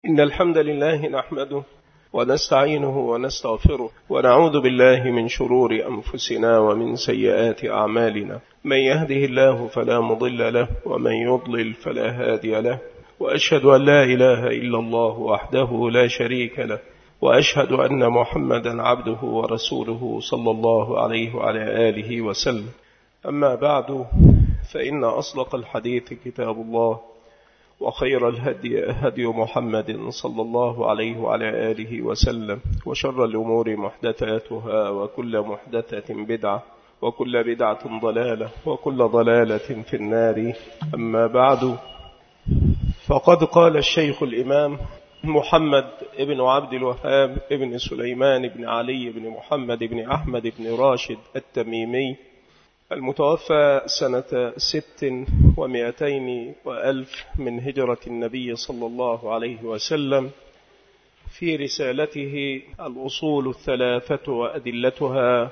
إن الحمد لله نحمده ونستعينه ونستغفره ونعوذ بالله من شرور أنفسنا ومن سيئات أعمالنا. من يهده الله فلا مضل له ومن يضلل فلا هادي له، وأشهد أن لا إله إلا الله وحده لا شريك له، وأشهد أن محمدا عبده ورسوله صلى الله عليه وعلى آله وسلم. أما بعد، فإن أصدق الحديث كتاب الله، وخير الهدي هدي محمد صلى الله عليه وعلى آله وسلم، وشر الأمور محدثاتها، وكل محدثة بدعة، وكل بدعة ضلالة، وكل ضلالة في النار. أما بعد، فقد قال الشيخ الإمام محمد بن عبد الوهاب بن سليمان بن علي بن محمد بن أحمد بن راشد التميمي، المتوفى سنة 600 من هجرة النبي صلى الله عليه وسلم، في رسالته الأصول الثلاثة وأدلتها،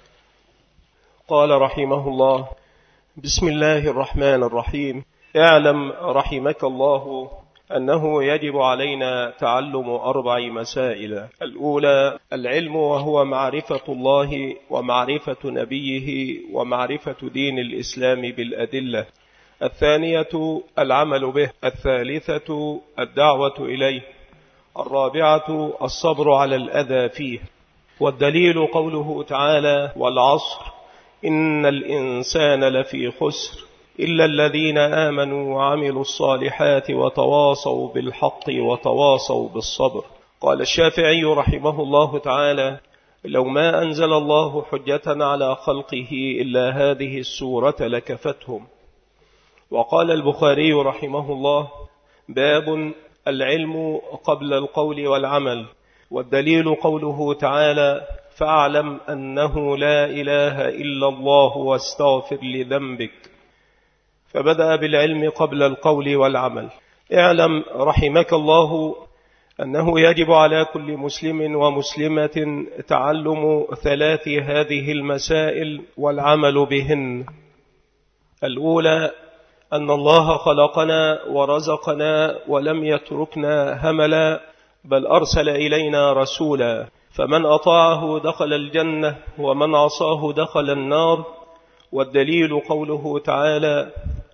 قال رحمه الله: بسم الله الرحمن الرحيم. اعلم رحمك الله أنه يجب علينا تعلم 4 مسائل. الأولى العلم، وهو معرفة الله ومعرفة نبيه ومعرفة دين الإسلام بالأدلة. الثانية العمل به. الثالثة الدعوة إليه. الرابعة الصبر على الأذى فيه. والدليل قوله تعالى: والعصر إن الإنسان لفي خسر إلا الذين آمنوا وعملوا الصالحات وتواصوا بالحق وتواصوا بالصبر. قال الشافعي رحمه الله تعالى: لو ما أنزل الله حجة على خلقه إلا هذه السورة لكفتهم. وقال البخاري رحمه الله: باب العلم قبل القول والعمل. والدليل قوله تعالى: فاعلم أنه لا إله إلا الله واستغفر لذنبك. فبدأ بالعلم قبل القول والعمل. اعلم رحمك الله أنه يجب على كل مسلم ومسلمة تعلم 3 هذه المسائل والعمل بهن. الأولى أن الله خلقنا ورزقنا ولم يتركنا هملا، بل أرسل إلينا رسولا، فمن أطاعه دخل الجنة ومن عصاه دخل النار. والدليل قوله تعالى: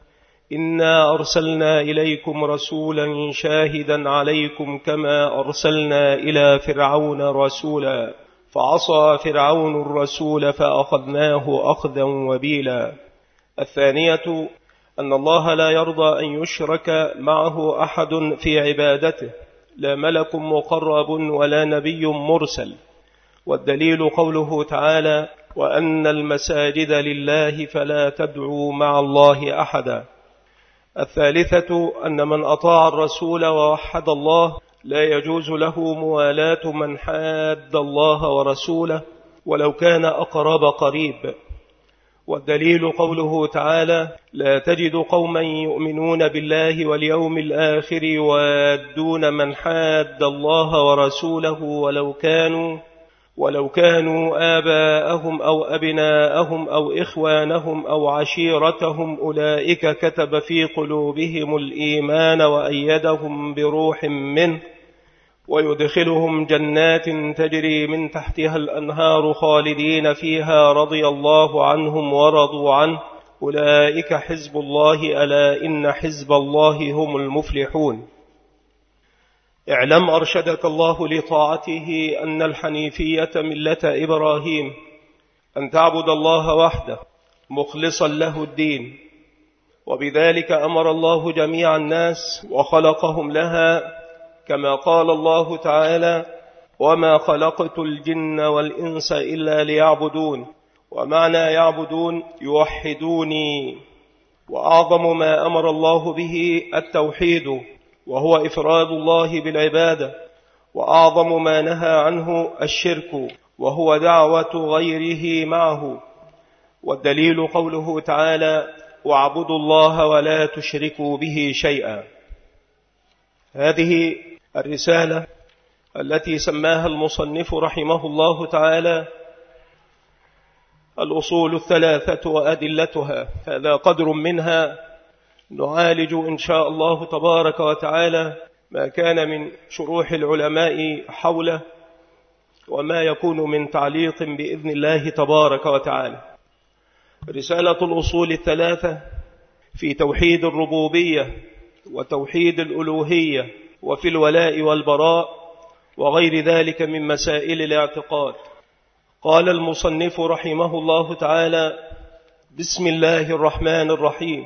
إنا أرسلنا إليكم رسولا شاهدا عليكم كما أرسلنا إلى فرعون رسولا فعصى فرعون الرسول فأخذناه أخذا وبيلا. الثانية أن الله لا يرضى أن يشرك معه أحد في عبادته، لا ملك مقرب ولا نبي مرسل. والدليل قوله تعالى: وأن المساجد لله فلا تدعوا مع الله أحدا. الثالثة أن من أطاع الرسول ووحد الله لا يجوز له موالاة من حاد الله ورسوله ولو كان أقرب قريب. والدليل قوله تعالى: لا تجد قوما يؤمنون بالله واليوم الآخر يوادون من حاد الله ورسوله ولو كانوا آباءهم أو أبناءهم أو إخوانهم أو عشيرتهم أولئك كتب في قلوبهم الإيمان وأيدهم بروح منه ويدخلهم جنات تجري من تحتها الأنهار خالدين فيها رضي الله عنهم ورضوا عنه أولئك حزب الله ألا إن حزب الله هم المفلحون. اعلم أرشدك الله لطاعته أن الحنيفية ملة إبراهيم، أن تعبد الله وحده مخلصا له الدين، وبذلك أمر الله جميع الناس وخلقهم لها، كما قال الله تعالى: وما خلقت الجن والإنس إلا ليعبدون. ومعنى يعبدون يوحدوني. وأعظم ما أمر الله به التوحيد، وهو إفراد الله بالعبادة. وأعظم ما نهى عنه الشرك، وهو دعوة غيره معه. والدليل قوله تعالى: واعبدوا الله ولا تشركوا به شيئا. هذه الرسالة التي سماها المصنف رحمه الله تعالى الأصول الثلاثة وأدلتها، هذا قدر منها نعالج إن شاء الله تبارك وتعالى ما كان من شروح العلماء حوله وما يكون من تعليق بإذن الله تبارك وتعالى. رسالة الأصول الثلاثة في توحيد الربوبية وتوحيد الألوهية وفي الولاء والبراء وغير ذلك من مسائل الاعتقاد. قال المصنف رحمه الله تعالى: بسم الله الرحمن الرحيم.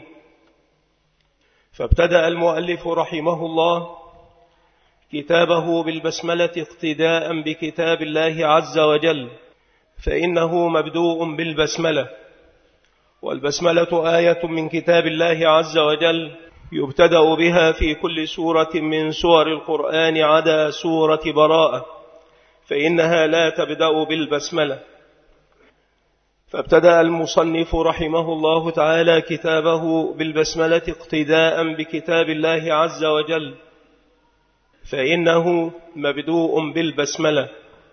فابتدأ المؤلف رحمه الله كتابه بالبسملة اقتداء بكتاب الله عز وجل، فإنه مبدوء بالبسملة، والبسملة آية من كتاب الله عز وجل يبتدأ بها في كل سورة من سور القرآن عدا سورة براءة، فإنها لا تبدأ بالبسملة. فابتدأ المصنف رحمه الله تعالى كتابه بالبسملة اقتداء بكتاب الله عز وجل، فإنه مبدوء بالبسملة.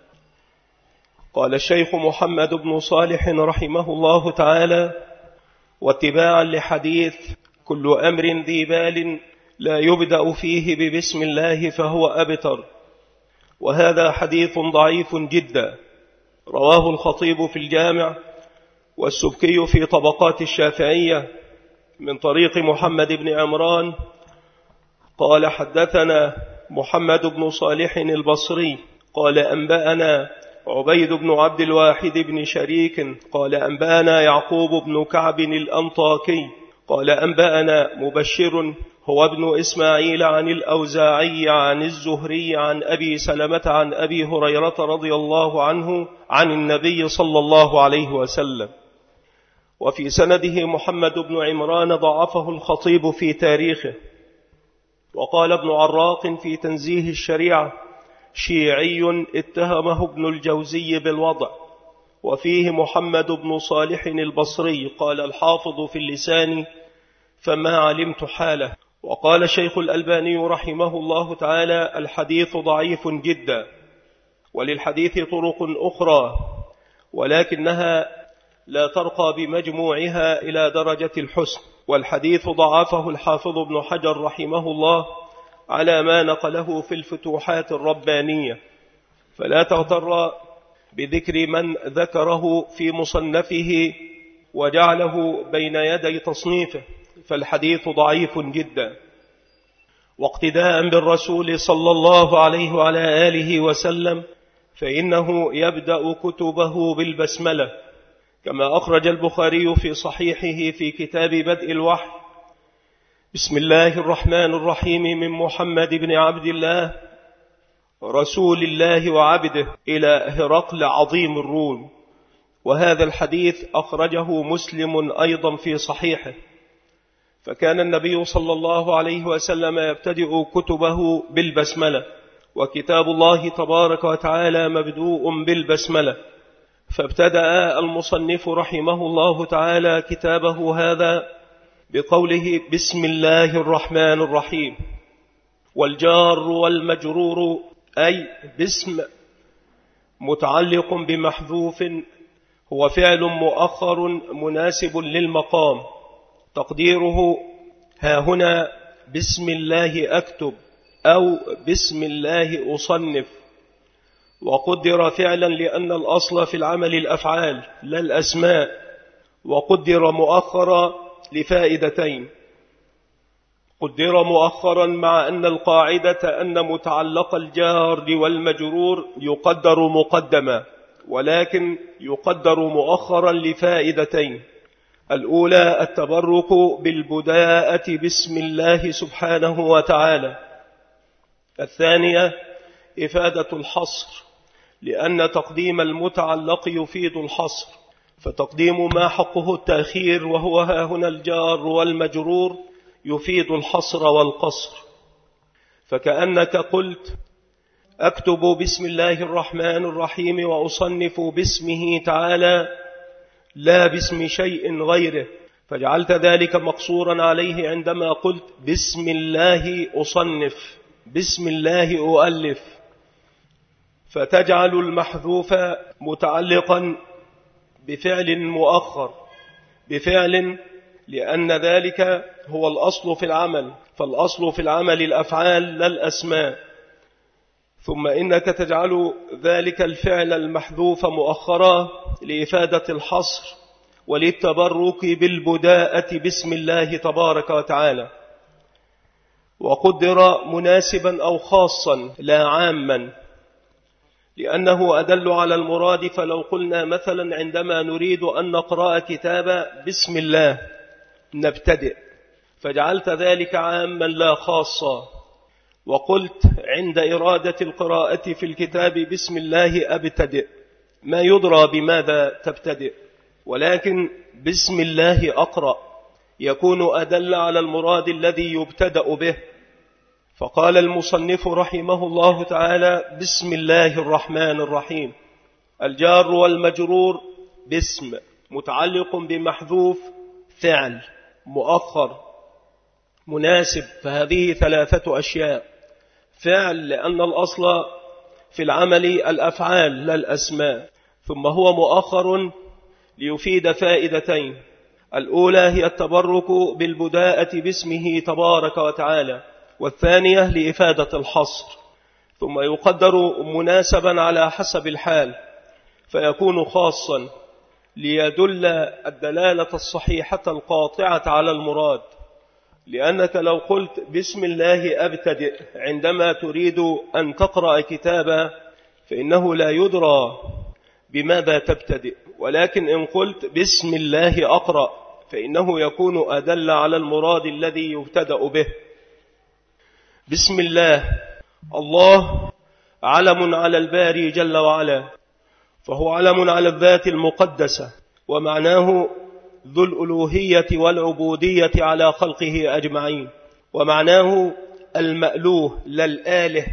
قال الشيخ محمد بن صالح رحمه الله تعالى: واتباعا لحديث كل أمر ذي بال لا يبدأ فيه ببسم الله فهو أبتر، وهذا حديث ضعيف جدا، رواه الخطيب في الجامع والسبكي في طبقات الشافعية من طريق محمد بن عمران قال: حدثنا محمد بن صالح البصري قال: أنبأنا عبيد بن عبد الواحد بن شريك قال: أنبأنا يعقوب بن كعب الأنطاكي قال: أنبأنا مبشر هو ابن إسماعيل عن الأوزاعي عن الزهري عن أبي سلمة عن أبي هريرة رضي الله عنه عن النبي صلى الله عليه وسلم. وفي سنده محمد بن عمران ضعفه الخطيب في تاريخه. وقال ابن عراق في تنزيه الشريعة: شيعي اتهمه ابن الجوزي بالوضع. وفيه محمد بن صالح البصري قال الحافظ في اللسان: فما علمت حاله. وقال شيخ الألباني رحمه الله تعالى: الحديث ضعيف جدا، وللحديث طرق أخرى ولكنها لا ترقى بمجموعها إلى درجة الحسن، والحديث ضعفه الحافظ ابن حجر رحمه الله على ما نقله في الفتوحات الربانية، فلا تغتر بذكر من ذكره في مصنفه وجعله بين يدي تصنيفه، فالحديث ضعيف جدا. واقتداء بالرسول صلى الله عليه وعلى آله وسلم فإنه يبدأ كتبه بالبسملة، كما أخرج البخاري في صحيحه في كتاب بدء الوحي: بسم الله الرحمن الرحيم من محمد بن عبد الله رسول الله وعبده إلى هرقل عظيم الروم. وهذا الحديث أخرجه مسلم أيضا في صحيحه. فكان النبي صلى الله عليه وسلم يبتدئ كتبه بالبسملة، وكتاب الله تبارك وتعالى مبدوء بالبسملة. فابتدأ المصنف رحمه الله تعالى كتابه هذا بقوله: بسم الله الرحمن الرحيم. والجار والمجرور أي باسم متعلق بمحذوف هو فعل مؤخر مناسب للمقام، تقديره ها هنا بسم الله أكتب أو بسم الله أصنف. وقدر فعلا لأن الأصل في العمل الأفعال لا الأسماء، وقدر مؤخرا لفائدتين: قدر مؤخرا مع أن القاعدة أن متعلق الجار والمجرور يقدر مقدما، ولكن يقدر مؤخرا لفائدتين: الأولى التبرك بالبداءة بسم الله سبحانه وتعالى، الثانية إفادة الحصر، لأن تقديم المتعلق يفيد الحصر، فتقديم ما حقه التأخير وهو ها هنا الجار والمجرور يفيد الحصر والقصر. فكأنك قلت: أكتب بسم الله الرحمن الرحيم وأصنف باسمه تعالى لا باسم شيء غيره، فجعلت ذلك مقصورا عليه عندما قلت بسم الله أصنف، بسم الله أؤلف، فتجعل المحذوف متعلقا بفعل مؤخر، بفعل لأن ذلك هو الأصل في العمل، فالأصل في العمل الأفعال لا الأسماء. ثم إنك تجعل ذلك الفعل المحذوف مؤخرا لإفادة الحصر وللتبرك بالبداءة باسم الله تبارك وتعالى، وقدر مناسبا أو خاصا لا عاما، لأنه أدل على المراد. فلو قلنا مثلا عندما نريد أن نقرأ كتابا بسم الله نبتدئ، فجعلت ذلك عاما لا خاصا، وقلت عند إرادة القراءة في الكتاب بسم الله أبتدئ، ما يدرى بماذا تبتدئ، ولكن بسم الله أقرأ يكون أدل على المراد الذي يبتدأ به. فقال المصنف رحمه الله تعالى: بسم الله الرحمن الرحيم. الجار والمجرور باسم متعلق بمحذوف فعل مؤخر مناسب، فهذه ثلاثة أشياء: فعل لأن الأصل في العمل الأفعال لا الأسماء، ثم هو مؤخر ليفيد فائدتين: الأولى هي التبرك بالبداءة باسمه تبارك وتعالى، والثانية لإفادة الحصر، ثم يقدر مناسبا على حسب الحال فيكون خاصا ليدل الدلالة الصحيحة القاطعة على المراد. لأنك لو قلت بسم الله أبتدئ عندما تريد أن تقرأ كتابا فإنه لا يدرى بماذا تبتدئ، ولكن إن قلت بسم الله أقرأ فإنه يكون أدل على المراد الذي يبتدأ به. بسم الله، الله علم على الباري جل وعلا، فهو علم على الذات المقدسة، ومعناه ذو الألوهية والعبودية على خلقه أجمعين، ومعناه المألوه لا الآله.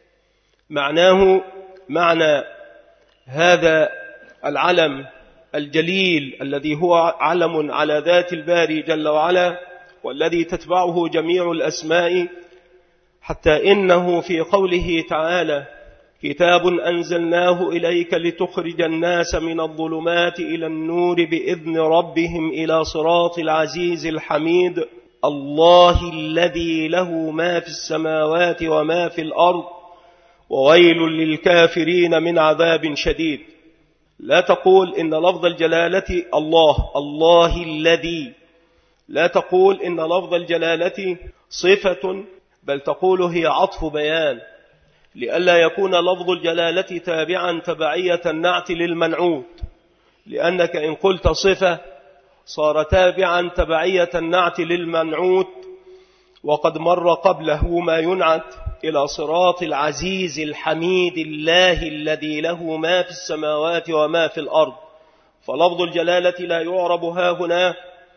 معنى هذا العلم الجليل الذي هو علم على ذات الباري جل وعلا، والذي تتبعه جميع الأسماء، حتى إنه في قوله تعالى: كتاب أنزلناه إليك لتخرج الناس من الظلمات إلى النور بإذن ربهم إلى صراط العزيز الحميد، الله الذي له ما في السماوات وما في الأرض وويل للكافرين من عذاب شديد. لا تقول إن لفظ الجلالة الله الذي، لا تقول إن لفظ الجلالة صفة، بل تقول هي عطف بيان، لئلا يكون لفظ الجلالة تابعا تبعية النعت للمنعوت، لأنك إن قلت صفة صار تابعا تبعية النعت للمنعوت، وقد مر قبله ما ينعت إلى صراط العزيز الحميد الله الذي له ما في السماوات وما في الأرض. فلفظ الجلالة لا يعرب هاهنا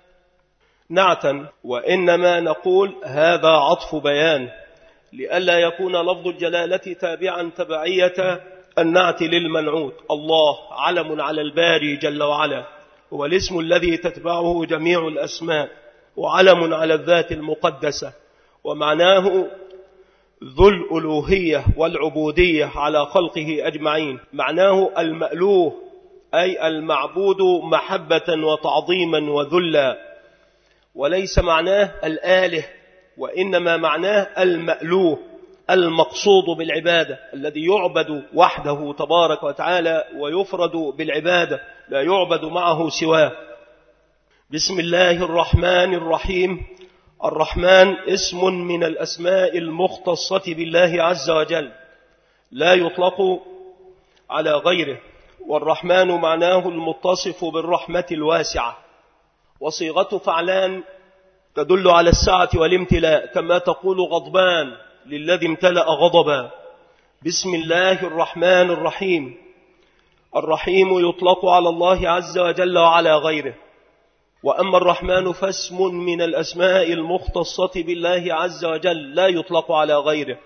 نعتا، وإنما نقول هذا عطف بيان، لئلا يكون لفظ الجلالة تابعا تبعية النعت للمنعوت. الله علم على الباري جل وعلا، هو الاسم الذي تتبعه جميع الأسماء، وعلم على الذات المقدسة، ومعناه ذو الألوهية والعبودية على خلقه أجمعين. معناه المألوه، أي المعبود محبة وتعظيما وذلا، وليس معناه الآله، وإنما معناه المألوه المقصود بالعبادة، الذي يعبد وحده تبارك وتعالى ويفرد بالعبادة، لا يعبد معه سواه. بسم الله الرحمن الرحيم. الرحمن اسم من الأسماء المختصة بالله عز وجل، لا يطلق على غيره، والرحمن معناه المتصف بالرحمة الواسعة، وصيغة فعلان تدل على السعة والامتلاء، كما تقول غضبان للذي امتلأ غضبا. بسم الله الرحمن الرحيم. الرحيم يطلق على الله عز وجل وعلى غيره، وأما الرحمن فاسم من الأسماء المختصة بالله عز وجل لا يطلق على غيره.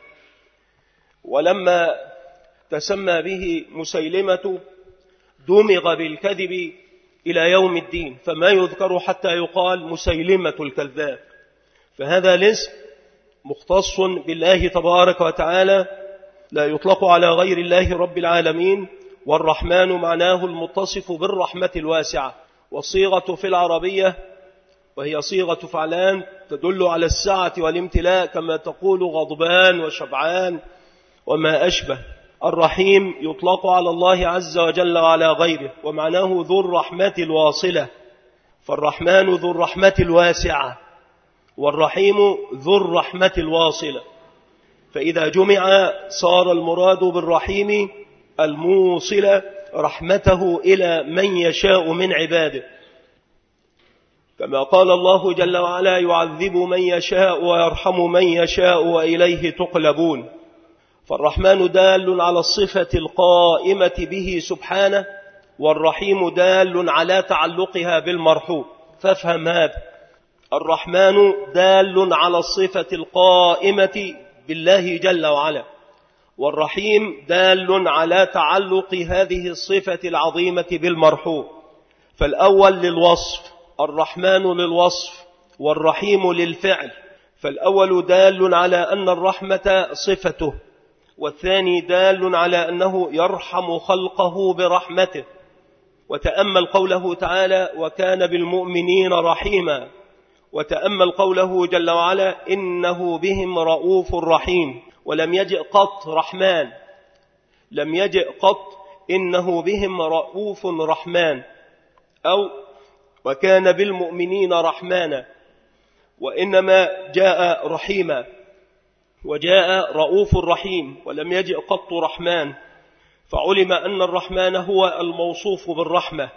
ولما تسمى به مسيلمة دمغ بالكذب إلى يوم الدين، فما يذكر حتى يقال مسيلمة الكذاب، فهذا الاسم مختص بالله تبارك وتعالى، لا يطلق على غير الله رب العالمين. والرحمن معناه المتصف بالرحمة الواسعة، والصيغة في العربية وهي صيغة فعلان تدل على السعة والامتلاء كما تقول غضبان وشبعان وما أشبه. الرحيم يطلق على الله عز وجل وعلى غيره، ومعناه ذو الرحمة الواصلة، فالرحمن ذو الرحمة الواسعة والرحيم ذو الرحمة الواصلة، فإذا جمع صار المراد بالرحيم الموصل رحمته إلى من يشاء من عباده، كما قال الله جل وعلا يعذب من يشاء ويرحم من يشاء وإليه تقلبون. فالرحمن دال على الصفة القائمة به سبحانه، والرحيم دال على تعلقها بالمرحوم. فافهم هذا، الرحمن دال على الصفة القائمة بالله جل وعلا، والرحيم دال على تعلق هذه الصفة العظيمة بالمرحوم. فالأول للوصف، الرحمن للوصف، والرحيم للفعل. فالأول دال على أن الرحمة صفته، والثاني دال على أنه يرحم خلقه برحمته. وتأمل قوله تعالى وكان بالمؤمنين رحيما، وتأمل قوله جل وعلا إنه بهم رؤوف رحيم، ولم يجئ قط رحمن، لم يجئ قط إنه بهم رؤوف رحمن أو وكان بالمؤمنين رحمانا، وإنما جاء رحيما وجاء رؤوف رحيم ولم يجئ قط رحمن، فعلم أن الرحمن هو الموصوف بالرحمة،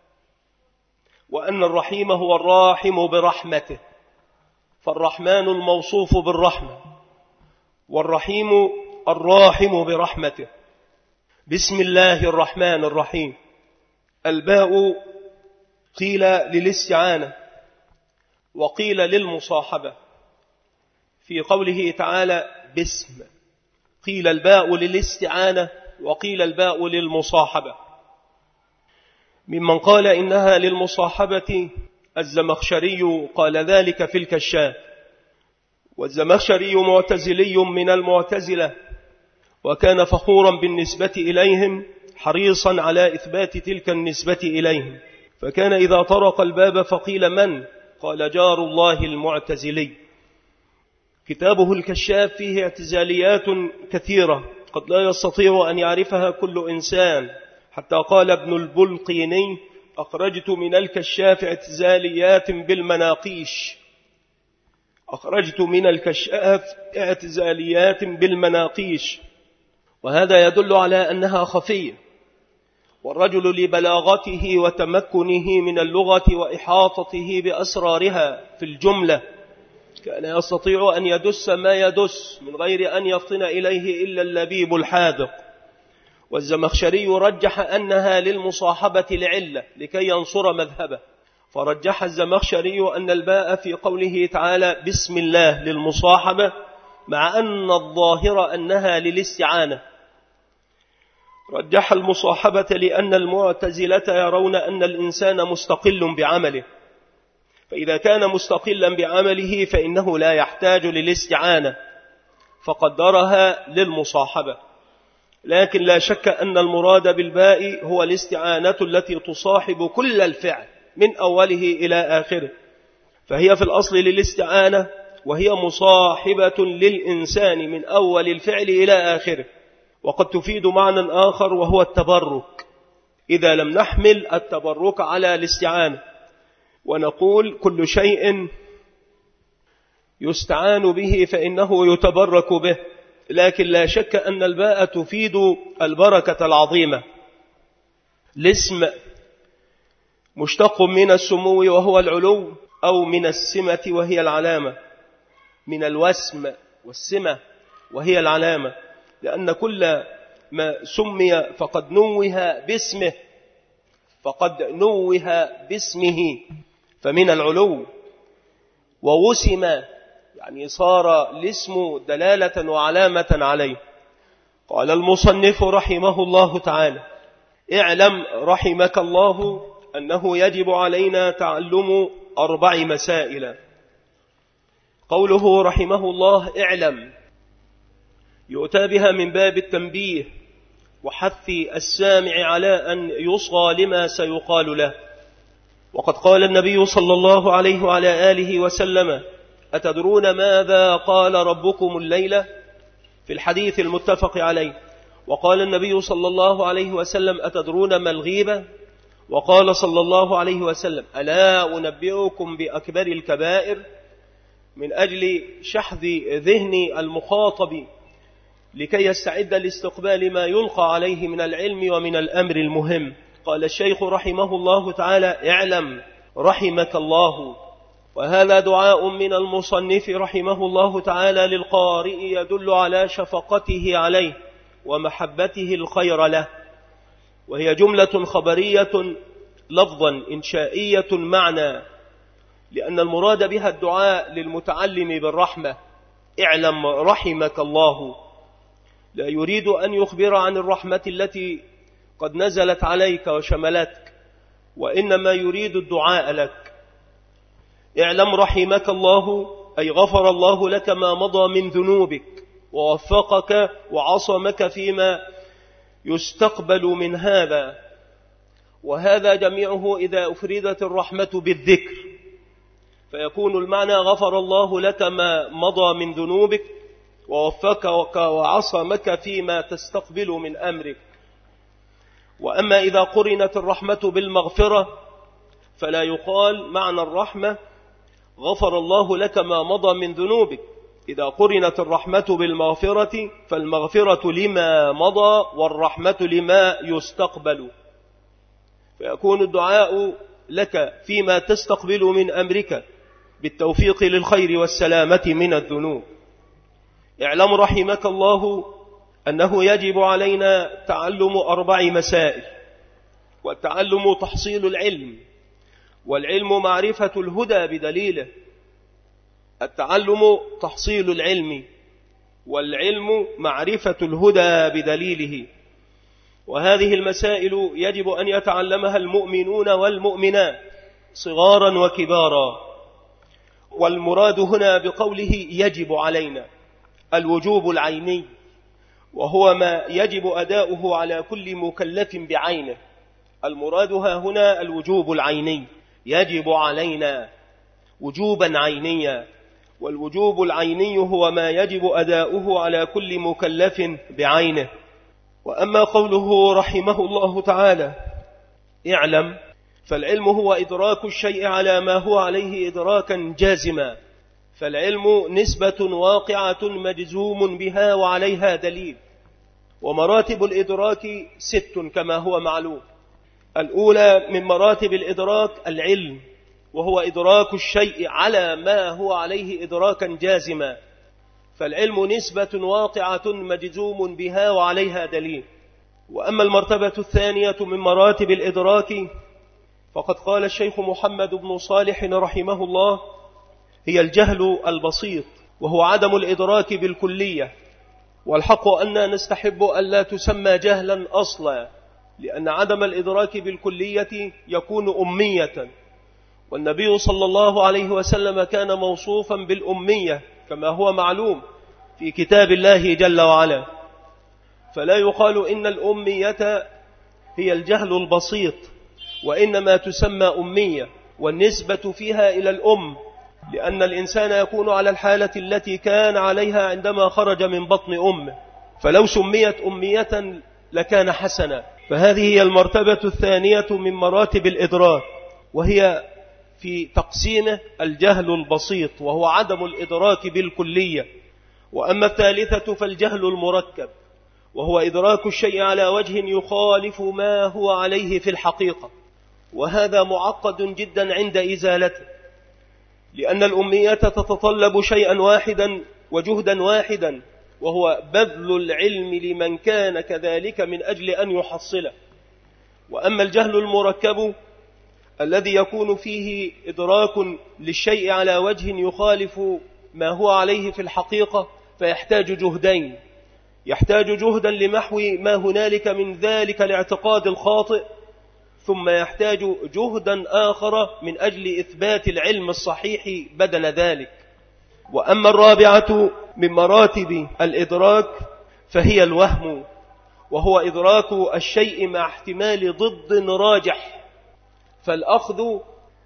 وأن الرحيم هو الراحم برحمته. فالرحمن الموصوف بالرحمة، والرحيم الراحم برحمته. بسم الله الرحمن الرحيم. الباء قيل للاستعانة وقيل للمصاحبة، في قوله تعالى باسم قيل الباء للاستعانة وقيل الباء للمصاحبة. ممن قال إنها للمصاحبة الزمخشري، قال ذلك في الكشاف، والزمخشري معتزلي من المعتزلة، وكان فخورا بالنسبة إليهم حريصا على إثبات تلك النسبة إليهم، فكان إذا طرق الباب فقيل من؟ قال جار الله المعتزلي. كتابه الكشاف فيه اعتزاليات كثيرة قد لا يستطيع أن يعرفها كل إنسان، حتى قال ابن البلقيني أخرجت من الكشاف اعتزاليات بالمناقيش، أخرجت من الكشاف اعتزاليات بالمناقيش، وهذا يدل على أنها خفية، والرجل لبلاغته وتمكنه من اللغة وإحاطته بأسرارها في الجملة كان يستطيع أن يدس ما يدس من غير أن يفطن إليه إلا اللبيب الحاذق. والزمخشري رجح أنها للمصاحبة لعلة لكي ينصر مذهبه، فرجح الزمخشري أن الباء في قوله تعالى بسم الله للمصاحبة، مع أن الظاهر أنها للاستعانة. رجح المصاحبة لأن المعتزلة يرون أن الإنسان مستقل بعمله، فإذا كان مستقلا بعمله فإنه لا يحتاج للاستعانة، فقدرها للمصاحبة. لكن لا شك أن المراد بالباء هو الاستعانة التي تصاحب كل الفعل من أوله إلى آخره، فهي في الأصل للاستعانة، وهي مصاحبة للإنسان من أول الفعل إلى آخره. وقد تفيد معنى آخر وهو التبرك، إذا لم نحمل التبرك على الاستعانة ونقول كل شيء يستعان به فإنه يتبرك به، لكن لا شك أن الباء تفيد البركة العظيمة. الاسم مشتق من السمو وهو العلو، أو من السمة وهي العلامة، من الوسم والسمة وهي العلامة، لأن كل ما سمي فقد نوه باسمه، فقد نوه باسمه، فمن العلو. ووسم يعني صار الاسم دلالة وعلامة عليه. قال المصنف رحمه الله تعالى اعلم رحمك الله أنه يجب علينا تعلم 4 مسائل. قوله رحمه الله اعلم يؤتى بها من باب التنبيه وحث السامع على أن يصغى لما سيقال له، وقد قال النبي صلى الله عليه وعلى آله وسلم: أتدرون ماذا قال ربكم الليلة؟ في الحديث المتفق عليه. وقال النبي صلى الله عليه وسلم: أتدرون ما الغيبة؟ وقال صلى الله عليه وسلم: ألا أنبئكم بأكبر الكبائر؟ من أجل شحذ ذهن المخاطب لكي يستعد لاستقبال ما يلقى عليه من العلم ومن الأمر المهم. قال الشيخ رحمه الله تعالى: اعلم رحمك الله. وهذا دعاء من المصنف رحمه الله تعالى للقارئ يدل على شفقته عليه ومحبته الخير له، وهي جملة خبرية لفظا إنشائية معنى، لأن المراد بها الدعاء للمتعلم بالرحمة: اعلم رحمك الله. لا يريد أن يخبر عن الرحمة التي قد نزلت عليك وشملتك، وإنما يريد الدعاء لك. اعلم رحمك الله أي غفر الله لك ما مضى من ذنوبك، ووفقك وعصمك فيما يستقبل من هذا. وهذا جميعه إذا أفردت الرحمة بالذكر، فيكون المعنى: غفر الله لك ما مضى من ذنوبك، ووفقك وعصمك فيما تستقبل من أمرك. وأما إذا قرنت الرحمة بالمغفرة فلا يقال معنى الرحمة غفر الله لك ما مضى من ذنوبك. إذا قرنت الرحمة بالمغفرة فالمغفرة لما مضى والرحمة لما يستقبل، فيكون الدعاء لك فيما تستقبل من أمرك بالتوفيق للخير والسلامة من الذنوب. اعلم رحمك الله أنه يجب علينا تعلم 4 مسائل. والتعلم تحصيل العلم، والعلم معرفة الهدى بدليله. التعلم تحصيل العلم، والعلم معرفة الهدى بدليله. وهذه المسائل يجب أن يتعلمها المؤمنون والمؤمنات صغارا وكبارا. والمراد هنا بقوله يجب علينا الوجوب العيني، وهو ما يجب أداؤه على كل مكلف بعينه. المراد هنا الوجوب العيني، يجب علينا وجوبا عينيا، والوجوب العيني هو ما يجب أداؤه على كل مكلف بعينه. وأما قوله رحمه الله تعالى اعلم، فالعلم هو إدراك الشيء على ما هو عليه إدراكا جازما. فالعلم نسبة واقعة مجزوم بها وعليها دليل. ومراتب الإدراك 6 كما هو معلوم. الأولى من مراتب الإدراك العلم، وهو إدراك الشيء على ما هو عليه إدراكا جازما. فالعلم نسبة واقعة مجزوم بها وعليها دليل. وأما المرتبة الثانية من مراتب الإدراك فقد قال الشيخ محمد بن صالح رحمه الله: هي الجهل البسيط، وهو عدم الإدراك بالكلية. والحق أننا نستحب أن لا تسمى جهلا أصلا، لأن عدم الإدراك بالكلية يكون أمية، والنبي صلى الله عليه وسلم كان موصوفا بالأمية كما هو معلوم في كتاب الله جل وعلا. فلا يقال إن الأمية هي الجهل البسيط، وإنما تسمى أمية، والنسبة فيها إلى الأم، لأن الإنسان يكون على الحالة التي كان عليها عندما خرج من بطن أمه، فلو سميت أمية لكان حسنا. فهذه هي المرتبة الثانية من مراتب الإدراك، وهي في تقسيمه الجهل البسيط، وهو عدم الإدراك بالكلية. وأما الثالثة فالجهل المركب، وهو إدراك الشيء على وجه يخالف ما هو عليه في الحقيقة، وهذا معقد جدا عند إزالته، لأن الأمية تتطلب شيئا واحدا وجهدا واحدا، وهو بذل العلم لمن كان كذلك من أجل أن يحصله. وأما الجهل المركب الذي يكون فيه إدراك للشيء على وجه يخالف ما هو عليه في الحقيقة فيحتاج جهدين: يحتاج جهدا لمحو ما هنالك من ذلك الاعتقاد الخاطئ، ثم يحتاج جهدا آخر من أجل إثبات العلم الصحيح بدل ذلك. وأما الرابعة من مراتب الإدراك فهي الوهم، وهو إدراك الشيء مع احتمال ضد راجح. فالأخذ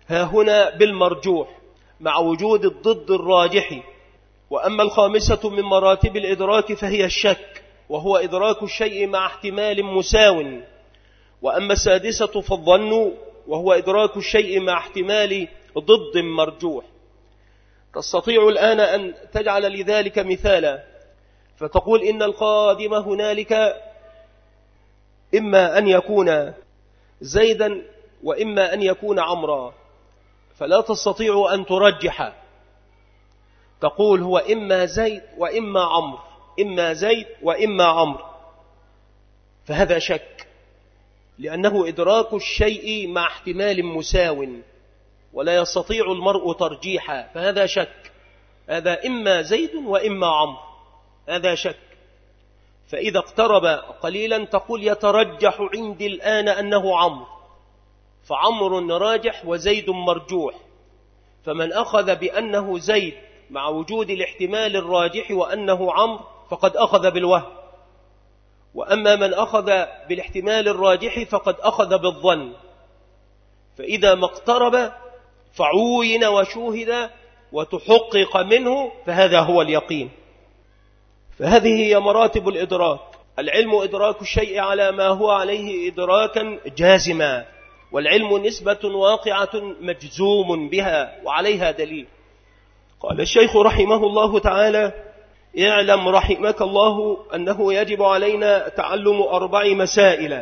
ها هنا بالمرجوح مع وجود الضد الراجح. وأما الخامسة من مراتب الإدراك فهي الشك، وهو إدراك الشيء مع احتمال مساو. وأما السادسة فالظن، وهو إدراك الشيء مع احتمال ضد مرجوح. تستطيع الآن أن تجعل لذلك مثالا، فتقول إن القادم هنالك إما أن يكون زيدا وإما أن يكون عمرا، فلا تستطيع أن ترجح، تقول هو إما زيد وإما عمرو، إما زيد وإما عمرو، فهذا شك، لأنه إدراك الشيء مع احتمال مساو ولا يستطيع المرء ترجيحا، فهذا شك. هذا إما زيد وإما عمرو، هذا شك. فإذا اقترب قليلا تقول يترجح عندي الآن أنه عمرو، فعمرو راجح وزيد مرجوح. فمن أخذ بأنه زيد مع وجود الاحتمال الراجح وأنه عمرو فقد أخذ بالوهم، وأما من أخذ بالاحتمال الراجح فقد أخذ بالظن. فإذا ما اقترب فعوين وشوهد وتحقق منه فهذا هو اليقين. فهذه هي مراتب الإدراك. العلم إدراك الشيء على ما هو عليه إدراكا جازما، والعلم نسبة واقعة مجزوم بها وعليها دليل. قال الشيخ رحمه الله تعالى: اعلم رحمك الله أنه يجب علينا تعلم 4 مسائل.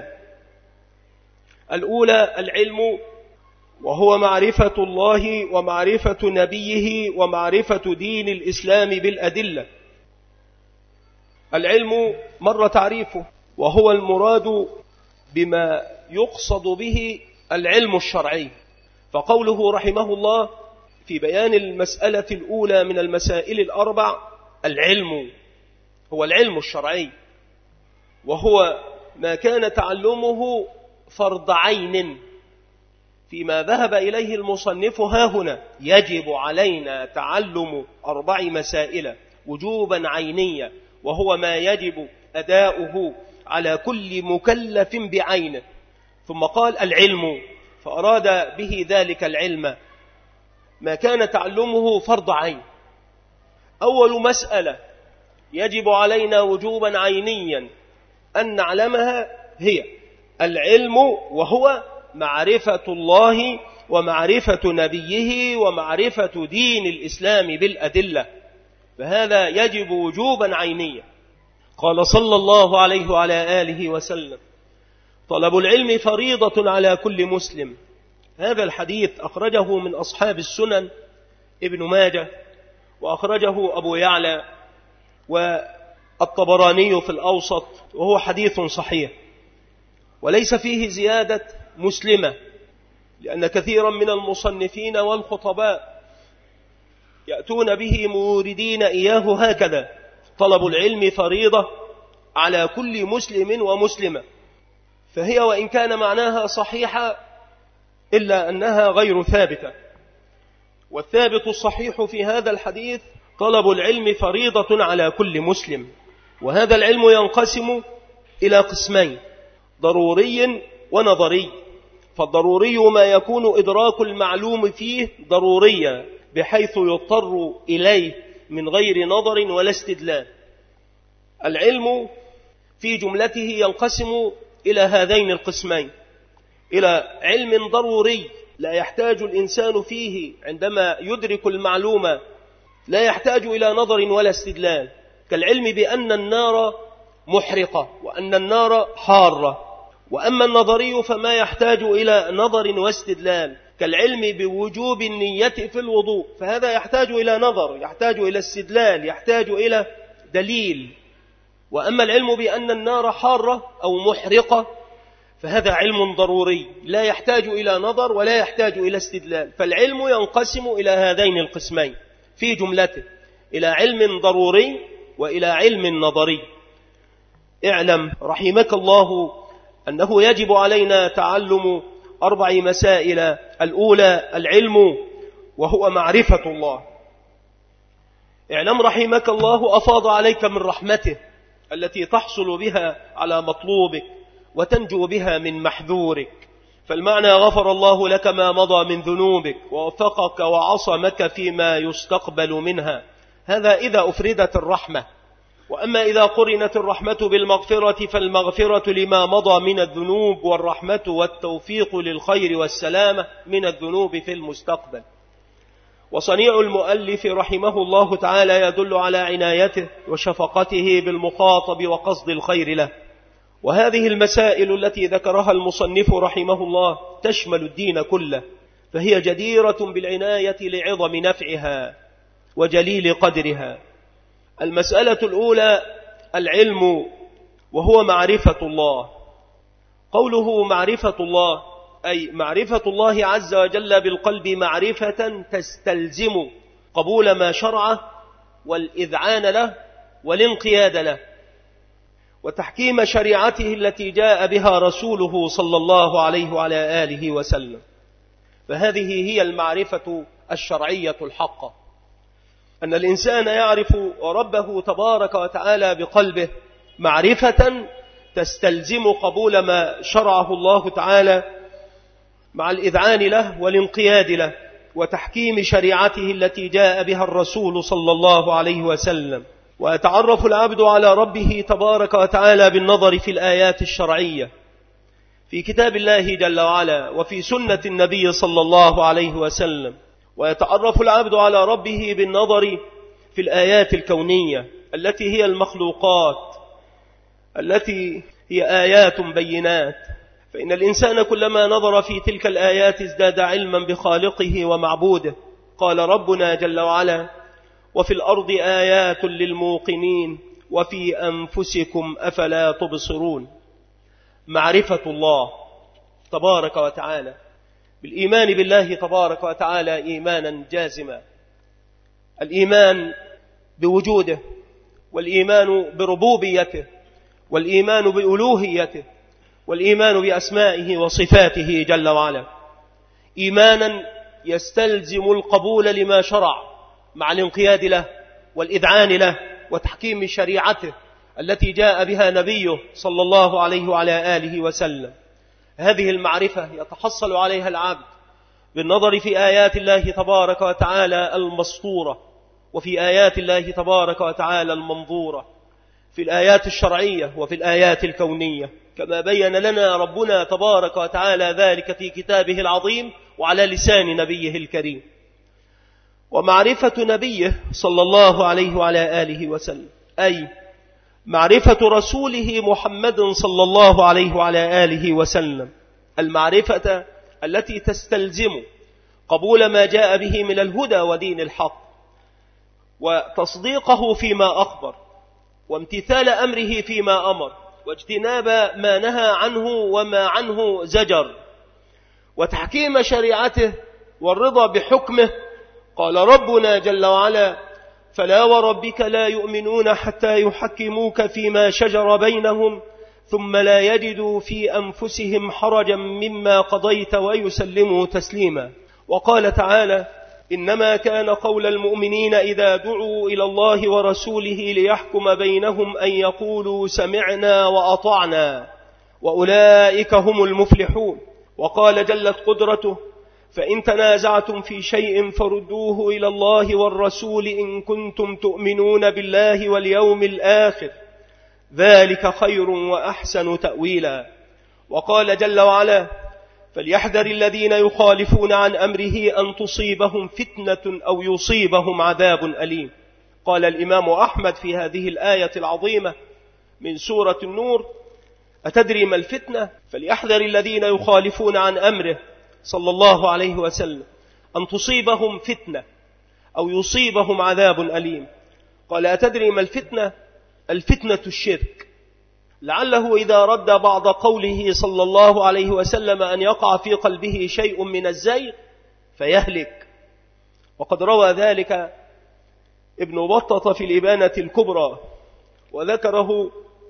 الأولى العلم، وهو معرفة الله ومعرفة نبيه ومعرفة دين الإسلام بالأدلة. العلم مر تعريفه، وهو المراد بما يقصد به العلم الشرعي. فقوله رحمه الله في بيان المسألة الأولى من المسائل 4: العلم هو العلم الشرعي، وهو ما كان تعلمه فرض عين. فيما ذهب إليه المصنف ها هنا يجب علينا تعلم 4 مسائل وجوبا عينيا، وهو ما يجب أداؤه على كل مكلف بعينه. ثم قال العلم، فأراد به ذلك العلم ما كان تعلمه فرض عين. أول مسألة يجب علينا وجوبا عينيا أن نعلمها هي العلم، وهو معرفة الله ومعرفة نبيه ومعرفة دين الإسلام بالأدلة، فهذا يجب وجوبا عينيا. قال صلى الله عليه وعلى آله وسلم: طلب العلم فريضة على كل مسلم. هذا الحديث أخرجه من أصحاب السنن ابن ماجه، وأخرجه أبو يعلى والطبراني في الأوسط، وهو حديث صحيح، وليس فيه زيادة مسلمة، لأن كثيرا من المصنفين والخطباء يأتون به موردين إياه هكذا: طلب العلم فريضة على كل مسلم ومسلمة. فهي وإن كان معناها صحيحة إلا أنها غير ثابتة. والثابت الصحيح في هذا الحديث طلب العلم فريضة على كل مسلم. وهذا العلم ينقسم إلى قسمين: ضروري ونظري. فالضروري ما يكون إدراك المعلوم فيه ضروريا بحيث يضطر إليه من غير نظر ولا استدلال. العلم في جملته ينقسم إلى هذين القسمين: إلى علم ضروري لا يحتاج الإنسان فيه عندما يدرك المعلومة، لا يحتاج إلى نظر ولا استدلال، كالعلم بأن النار محرقة وأن النار حارة. وأما النظري فما يحتاج إلى نظر واستدلال، كالعلم بوجوب النية في الوضوء، فهذا يحتاج إلى نظر، يحتاج إلى استدلال، يحتاج إلى دليل. وأما العلم بأن النار حارة أو محرقة فهذا علم ضروري لا يحتاج إلى نظر ولا يحتاج إلى استدلال. فالعلم ينقسم إلى هذين القسمين في جملته: إلى علم ضروري وإلى علم نظري. اعلم رحمك الله أنه يجب علينا تعلم 4 مسائل. الأولى العلم، وهو معرفة الله. اعلم رحمك الله أفاض عليك من رحمته التي تحصل بها على مطلوبك وتنجو بها من محذورك، فالمعنى غفر الله لك ما مضى من ذنوبك ووفقك وعصمك فيما يستقبل منها. هذا إذا أفردت الرحمة. وأما إذا قرنت الرحمة بالمغفرة فالمغفرة لما مضى من الذنوب، والرحمة والتوفيق للخير والسلامة من الذنوب في المستقبل. وصنيع المؤلف رحمه الله تعالى يدل على عنايته وشفقته بالمخاطب وقصد الخير له. وهذه المسائل التي ذكرها المصنف رحمه الله تشمل الدين كله، فهي جديرة بالعناية لعظم نفعها وجليل قدرها. المسألة الأولى العلم، وهو معرفة الله. قوله معرفة الله أي معرفة الله عز وجل بالقلب معرفة تستلزم قبول ما شرعه والإذعان له والانقياد له، وتحكيم شريعته التي جاء بها رسوله صلى الله عليه وعلى آله وسلم. فهذه هي المعرفة الشرعية الحقة، أن الإنسان يعرف ربه تبارك وتعالى بقلبه معرفة تستلزم قبول ما شرعه الله تعالى مع الإذعان له والانقياد له، وتحكيم شريعته التي جاء بها الرسول صلى الله عليه وسلم. ويتعرف العبد على ربه تبارك وتعالى بالنظر في الآيات الشرعية في كتاب الله جل وعلا وفي سنة النبي صلى الله عليه وسلم. ويتعرف العبد على ربه بالنظر في الآيات الكونية التي هي المخلوقات، التي هي آيات بينات. فإن الإنسان كلما نظر في تلك الآيات ازداد علما بخالقه ومعبوده. قال ربنا جل وعلا: وفي الأرض آيات للموقنين وفي أنفسكم أفلا تبصرون. معرفة الله تبارك وتعالى بالإيمان بالله تبارك وتعالى إيمانا جازما، الإيمان بوجوده، والإيمان بربوبيته، والإيمان بألوهيته، والإيمان بأسمائه وصفاته جل وعلا. إيمانا يستلزم القبول لما شرع مع الانقياد له والإذعان له وتحكيم شريعته التي جاء بها نبيه صلى الله عليه وعلى آله وسلم. هذه المعرفة يتحصل عليها العبد بالنظر في آيات الله تبارك وتعالى المسطورة، وفي آيات الله تبارك وتعالى المنظورة، في الآيات الشرعية وفي الآيات الكونية، كما بين لنا ربنا تبارك وتعالى ذلك في كتابه العظيم وعلى لسان نبيه الكريم. ومعرفة نبيه صلى الله عليه وعلى آله وسلم أي معرفة رسوله محمد صلى الله عليه وعلى آله وسلم، المعرفة التي تستلزم قبول ما جاء به من الهدى ودين الحق، وتصديقه فيما أخبر، وامتثال أمره فيما أمر، واجتناب ما نهى عنه وما عنه زجر، وتحكيم شريعته والرضا بحكمه. قال ربنا جل وعلا: فلا وربك لا يؤمنون حتى يحكموك فيما شجر بينهم ثم لا يجدوا في أنفسهم حرجا مما قضيت ويسلموا تسليما. وقال تعالى: إنما كان قول المؤمنين إذا دعوا إلى الله ورسوله ليحكم بينهم أن يقولوا سمعنا وأطعنا وأولئك هم المفلحون. وقال جلت قدرته: فإن تنازعتم في شيء فردوه إلى الله والرسول إن كنتم تؤمنون بالله واليوم الآخر ذلك خير وأحسن تأويلا. وقال جل وعلا: فليحذر الذين يخالفون عن أمره أن تصيبهم فتنة أو يصيبهم عذاب أليم. قال الإمام أحمد في هذه الآية العظيمة من سورة النور: أتدري ما الفتنة؟ فليحذر الذين يخالفون عن أمره صلى الله عليه وسلم أن تصيبهم فتنة أو يصيبهم عذاب أليم. قال: أتدري ما الفتنة؟ الفتنة الشرك. لعله إذا رد بعض قوله صلى الله عليه وسلم أن يقع في قلبه شيء من الزيغ فيهلك. وقد روى ذلك ابن بطة في الإبانة الكبرى، وذكره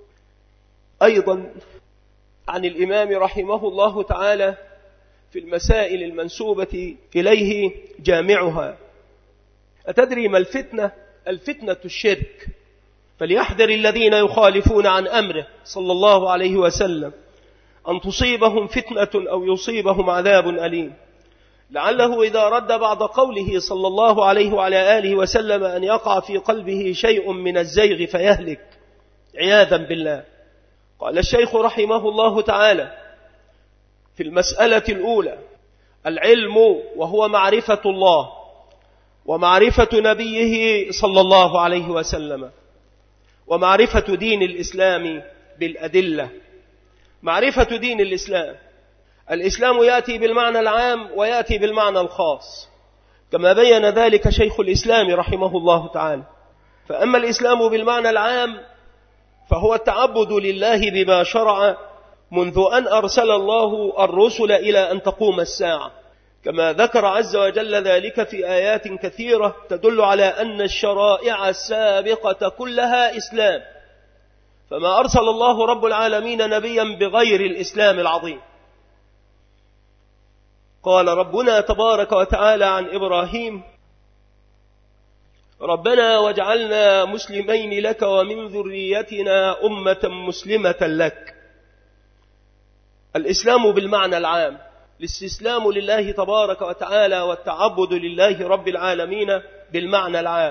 أيضا عن الإمام رحمه الله تعالى في المسائل المنسوبة إليه جامعها. أتدري ما الفتنة؟ الفتنة الشرك. فليحذر الذين يخالفون عن أمره صلى الله عليه وسلم أن تصيبهم فتنة أو يصيبهم عذاب أليم، لعله إذا رد بعد قوله صلى الله عليه وعلى آله وسلم أن يقع في قلبه شيء من الزيغ فيهلك عياذا بالله. قال الشيخ رحمه الله تعالى في المسألة الأولى: العلم وهو معرفة الله ومعرفة نبيه صلى الله عليه وسلم ومعرفة دين الإسلام بالأدلة. معرفة دين الإسلام يأتي بالمعنى العام ويأتي بالمعنى الخاص، كما بين ذلك شيخ الإسلام رحمه الله تعالى. فأما الإسلام بالمعنى العام فهو التعبد لله بما شرع منذ أن أرسل الله الرسل إلى أن تقوم الساعة، كما ذكر عز وجل ذلك في آيات كثيرة تدل على أن الشرائع السابقة كلها إسلام، فما أرسل الله رب العالمين نبيا بغير الإسلام العظيم. قال ربنا تبارك وتعالى عن إبراهيم: ربنا واجعلنا مسلمين لك ومن ذريتنا أمة مسلمة لك. الإسلام بالمعنى العام، الاستسلام لله تبارك وتعالى والتعبد لله رب العالمين بالمعنى العام.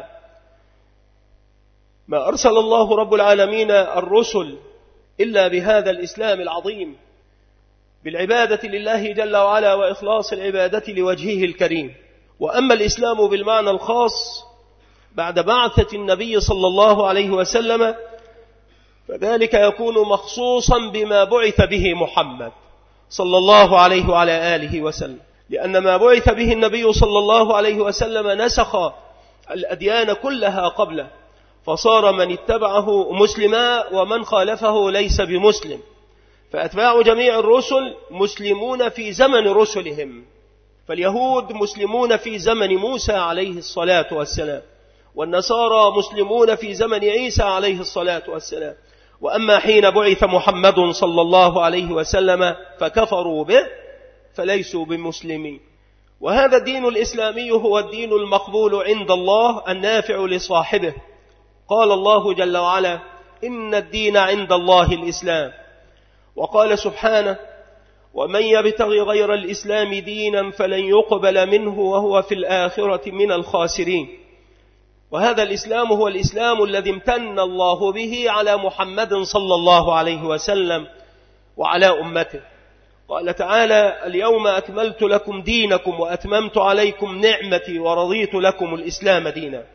ما أرسل الله رب العالمين الرسل إلا بهذا الإسلام العظيم، بالعبادة لله جل وعلا وإخلاص العبادة لوجهه الكريم. وأما الإسلام بالمعنى الخاص بعد بعثة النبي صلى الله عليه وسلم فذلك يكون مخصوصا بما بعث به محمد صلى الله عليه وعلى آله وسلم، لأن ما بعث به النبي صلى الله عليه وسلم نسخ الأديان كلها قبله، فصار من اتبعه مسلما ومن خالفه ليس بمسلم. فأتباع جميع الرسل مسلمون في زمن رسلهم، فاليهود مسلمون في زمن موسى عليه الصلاة والسلام، والنصارى مسلمون في زمن عيسى عليه الصلاة والسلام. وأما حين بعث محمد صلى الله عليه وسلم فكفروا به فليسوا بمسلمين. وهذا الدين الإسلامي هو الدين المقبول عند الله النافع لصاحبه. قال الله جل وعلا: إن الدين عند الله الإسلام. وقال سبحانه: ومن يبتغي غير الإسلام دينا فلن يقبل منه وهو في الآخرة من الخاسرين. وهذا الإسلام هو الإسلام الذي امتن الله به على محمد صلى الله عليه وسلم وعلى أمته. قال تعالى: اليوم أكملت لكم دينكم وأتممت عليكم نعمتي ورضيت لكم الإسلام دينا.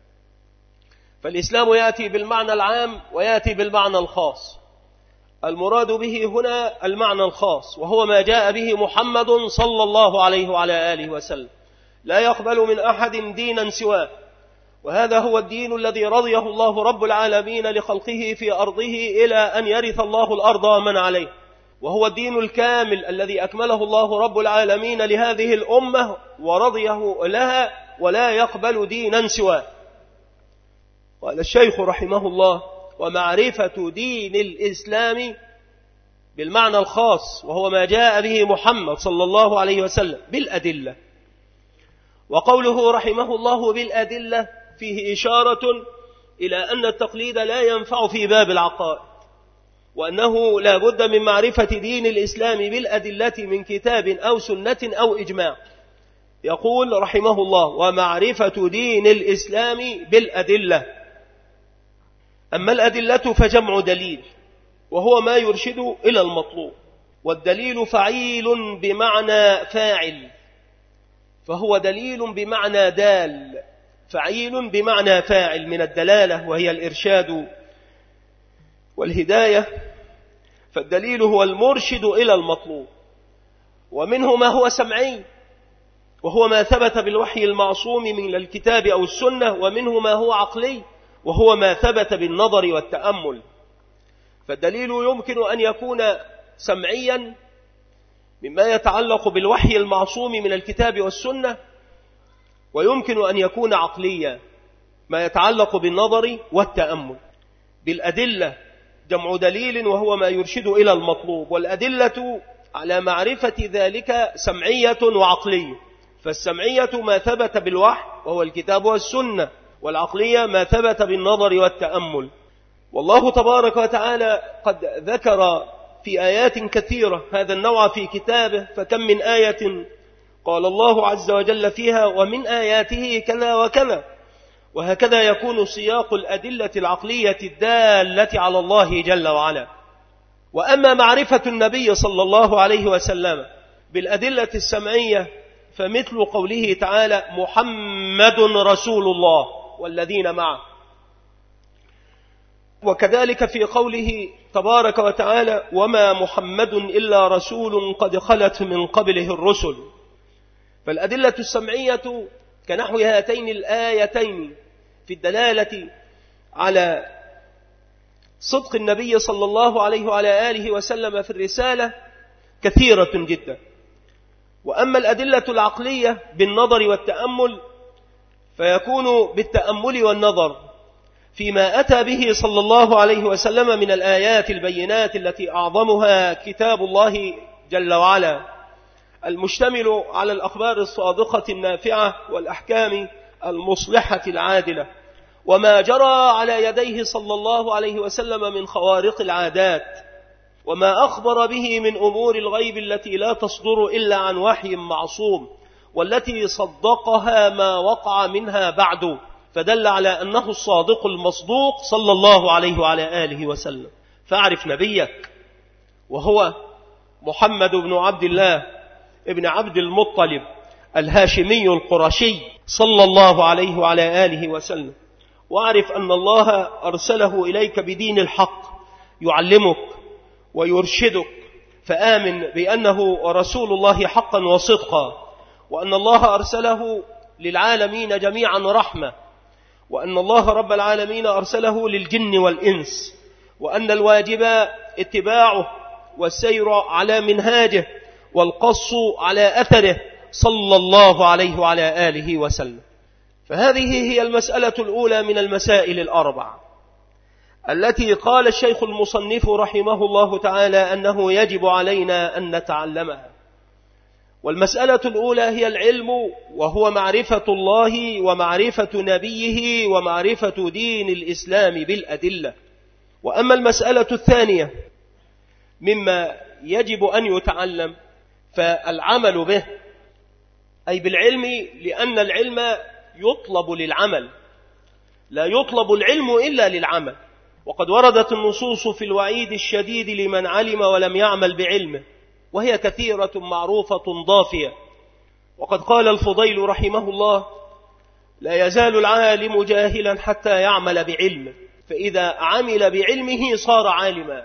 فالإسلام يأتي بالمعنى العام ويأتي بالمعنى الخاص. المراد به هنا المعنى الخاص، وهو ما جاء به محمد صلى الله عليه وعلى آله وسلم، لا يقبل من أحد دينا سواه. وهذا هو الدين الذي رضيه الله رب العالمين لخلقه في أرضه إلى أن يرث الله الأرض ومن عليه، وهو الدين الكامل الذي أكمله الله رب العالمين لهذه الأمة ورضيه لها، ولا يقبل دينا سواه. قال الشيخ رحمه الله: ومعرفة دين الإسلام بالمعنى الخاص، وهو ما جاء به محمد صلى الله عليه وسلم بالأدلة. وقوله رحمه الله بالأدلة فيه إشارة إلى أن التقليد لا ينفع في باب العقائد، وأنه لا بد من معرفة دين الإسلام بالأدلة من كتاب أو سنة أو إجماع. يقول رحمه الله: ومعرفة دين الإسلام بالأدلة. أما الأدلة فجمع دليل، وهو ما يرشد إلى المطلوب، والدليل فعيل بمعنى فاعل، فهو دليل بمعنى دال، فعيل بمعنى فاعل من الدلالة وهي الإرشاد والهداية. فالدليل هو المرشد إلى المطلوب، ومنه ما هو سمعي وهو ما ثبت بالوحي المعصوم من الكتاب أو السنة، ومنه ما هو عقلي وهو ما ثبت بالنظر والتأمل. فالدليل يمكن أن يكون سمعيا مما يتعلق بالوحي المعصوم من الكتاب والسنة، ويمكن أن يكون عقليا ما يتعلق بالنظر والتأمل. بالأدلة جمع دليل وهو ما يرشد إلى المطلوب، والأدلة على معرفة ذلك سمعية وعقلية. فالسمعية ما ثبت بالوحي وهو الكتاب والسنة، والعقلية ما ثبت بالنظر والتأمل. والله تبارك وتعالى قد ذكر في آيات كثيرة هذا النوع في كتابه، فكم من آية قال الله عز وجل فيها ومن آياته كذا وكذا. وهكذا يكون سياق الأدلة العقلية الدالة على الله جل وعلا. وأما معرفة النبي صلى الله عليه وسلم بالأدلة السمعية فمثل قوله تعالى محمد رسول الله والذين معه، وكذلك في قوله تبارك وتعالى وما محمد إلا رسول قد خلت من قبله الرسل. فالأدلة السمعية كنحو هاتين الآيتين في الدلالة على صدق النبي صلى الله عليه وعلى آله وسلم في الرسالة كثيرة جدا. وأما الأدلة العقلية بالنظر والتأمل فيكون بالتأمل والنظر فيما أتى به صلى الله عليه وسلم من الآيات البينات التي أعظمها كتاب الله جل وعلا المشتمل على الأخبار الصادقة النافعة والأحكام المصلحة العادلة، وما جرى على يديه صلى الله عليه وسلم من خوارق العادات، وما أخبر به من أمور الغيب التي لا تصدر إلا عن وحي معصوم، والتي صدقها ما وقع منها بعد، فدل على أنه الصادق المصدوق صلى الله عليه وعلى آله وسلم. فاعرف نبيك وهو محمد بن عبد الله ابن عبد المطلب الهاشمي القرشي صلى الله عليه وعلى آله وسلم، واعرف أن الله أرسله إليك بدين الحق يعلمك ويرشدك، فآمن بأنه رسول الله حقا وصدقا، وأن الله أرسله للعالمين جميعا رحمة، وأن الله رب العالمين أرسله للجن والإنس، وأن الواجب اتباعه والسير على منهاجه والقص على أثره صلى الله عليه وعلى آله وسلم. فهذه هي المسألة الأولى من المسائل الأربع التي قال الشيخ المصنف رحمه الله تعالى أنه يجب علينا أن نتعلمها. والمسألة الأولى هي العلم، وهو معرفة الله ومعرفة نبيه ومعرفة دين الإسلام بالأدلة. وأما المسألة الثانية مما يجب أن يتعلم فالعمل به، أي بالعلم، لأن العلم يطلب للعمل، لا يطلب العلم إلا للعمل. وقد وردت النصوص في الوعيد الشديد لمن علم ولم يعمل بعلمه، وهي كثيرة معروفة ضافية. وقد قال الفضيل رحمه الله لا يزال العالم جاهلا حتى يعمل بعلمه، فإذا عمل بعلمه صار عالما.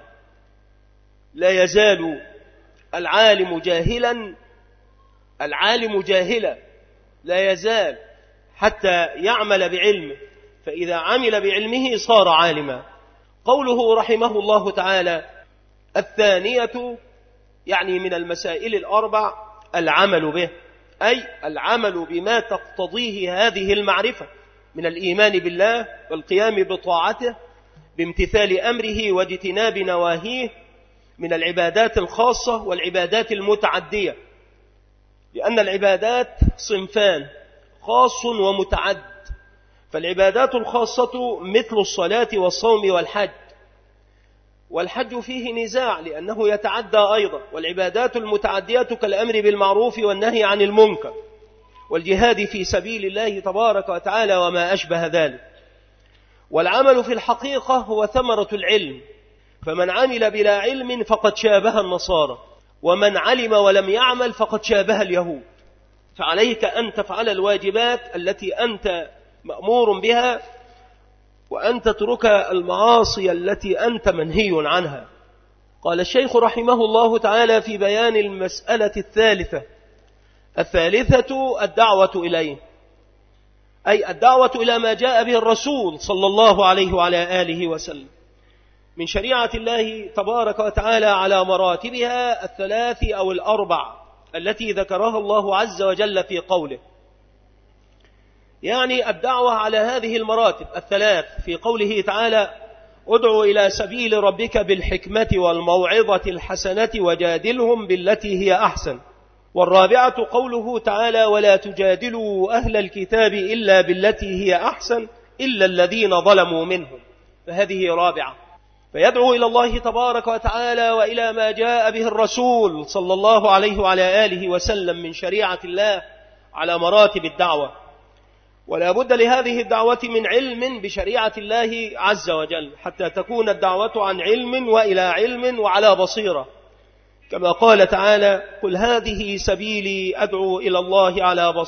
لا يزال العالم جاهلا، العالم جاهلا لا يزال حتى يعمل بعلمه، فإذا عمل بعلمه صار عالما. قوله رحمه الله تعالى الثانية يعني من المسائل الأربع العمل به، أي العمل بما تقتضيه هذه المعرفة من الإيمان بالله والقيام بطاعته بامتثال أمره واجتناب نواهيه من العبادات الخاصة والعبادات المتعدية، لأن العبادات صنفان خاص ومتعد. فالعبادات الخاصة مثل الصلاة والصوم والحج، والحج فيه نزاع لأنه يتعدى أيضا. والعبادات المتعدية كالأمر بالمعروف والنهي عن المنكر والجهاد في سبيل الله تبارك وتعالى وما أشبه ذلك. والعمل في الحقيقة هو ثمرة العلم، فمن عمل بلا علم فقد شابه النصارى، ومن علم ولم يعمل فقد شابه اليهود. فعليك أن تفعل الواجبات التي أنت مأمور بها، وأن تترك المعاصي التي أنت منهي عنها. قال الشيخ رحمه الله تعالى في بيان المسألة الثالثة الدعوة إليه، أي الدعوة إلى ما جاء به الرسول صلى الله عليه وعلى آله وسلم من شريعة الله تبارك وتعالى على مراتبها الثلاث أو الأربع التي ذكرها الله عز وجل في قوله. يعني الدعوة على هذه المراتب الثلاث في قوله تعالى ادع إلى سبيل ربك بالحكمة والموعظة الحسنة وجادلهم بالتي هي أحسن. والرابعة قوله تعالى ولا تجادلوا أهل الكتاب إلا بالتي هي أحسن إلا الذين ظلموا منهم، فهذه رابعة. فيدعو إلى الله تبارك وتعالى وإلى ما جاء به الرسول صلى الله عليه وعلى آله وسلم من شريعة الله على مراتب الدعوة. ولا بد لهذه الدعوة من علم بشريعة الله عز وجل حتى تكون الدعوة عن علم وإلى علم وعلى بصيرة، كما قال تعالى: قل هذه سبيلي أدعو إلى الله